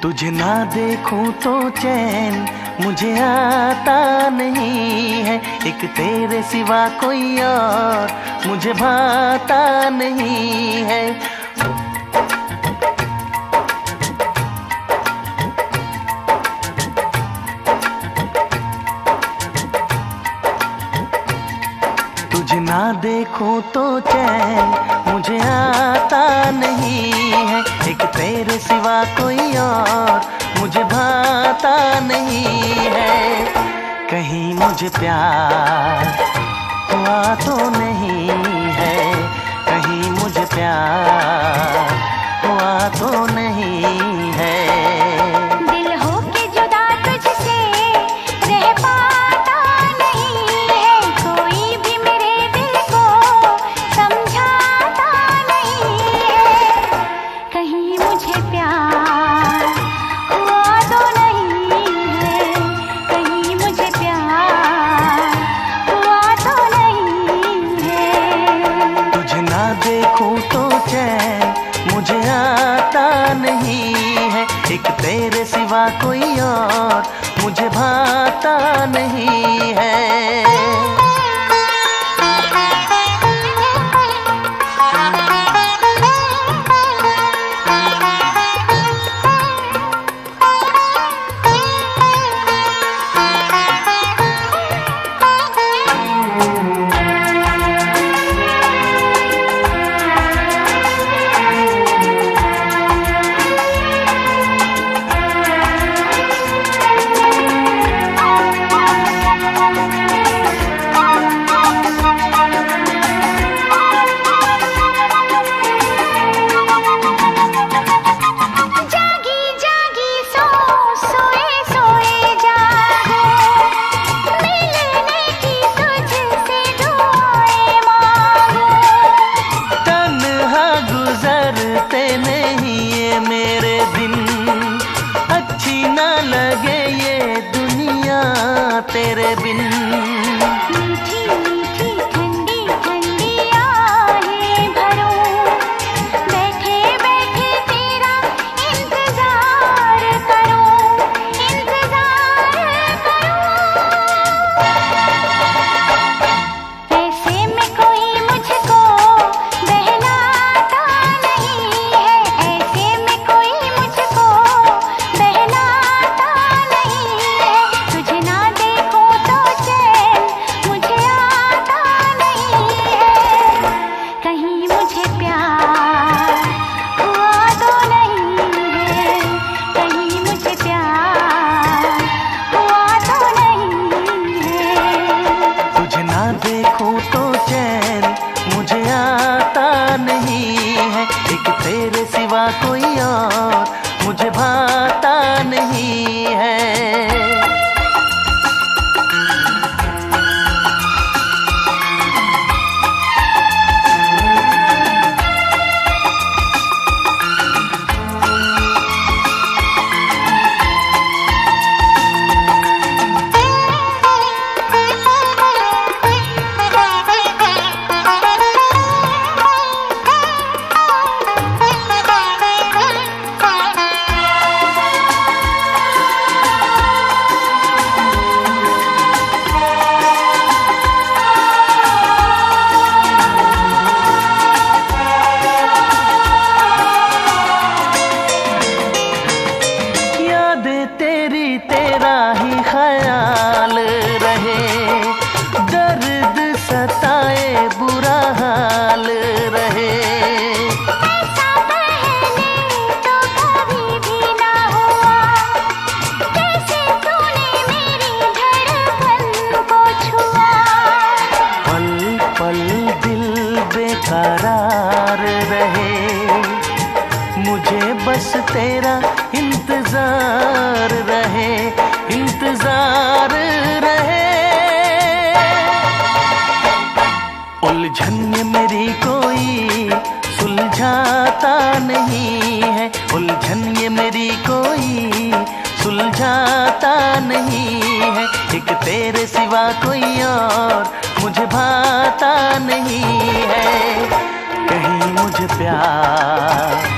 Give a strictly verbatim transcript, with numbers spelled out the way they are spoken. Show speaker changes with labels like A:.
A: तुझे ना देखूं तो चैन मुझे आता नहीं है, एक तेरे सिवा कोई और मुझे भाता नहीं है। तुझे ना देखूं तो चैन मुझे आता नहीं है, एक तेरे सिवा कोई और मुझे भाता नहीं है। कहीं मुझे प्यार हुआ तो नहीं है, कहीं मुझे प्यार हुआ तो नहीं है। देखूं तो चैन मुझे आता नहीं है, एक तेरे सिवा कोई और मुझे भाता नहीं है। लगे ये दुनिया तेरे बिन,
B: मीठी मीठी ठंडी ठंडी आहें भरूं, बैठे बैठे तेरा इंतजार करूं, इंतजार करूं। ऐसे में कोई मुझको बहलाता नहीं है, ऐसे में कोई मुझको
A: देखूं तो चैन मुझे आता नहीं है, एक तेरे सिवा कोई और मुझे भाता नहीं है। तेरा ही ख्याल रहे, दर्द सताए बुरा हाल रहे।
B: ऐसा पहले तो कभी भी ना हुआ, कैसे तूने मेरी धड़कन को छुआ।
A: पल पल दिल बेकरार रहे, मुझे बस तेरा इंतजार रहे, इंतजार रहे। उलझन ये मेरी कोई सुलझाता नहीं है, उलझन ये मेरी कोई सुलझाता नहीं है, एक तेरे सिवा कोई और मुझे भाता नहीं है। कहीं मुझे प्यार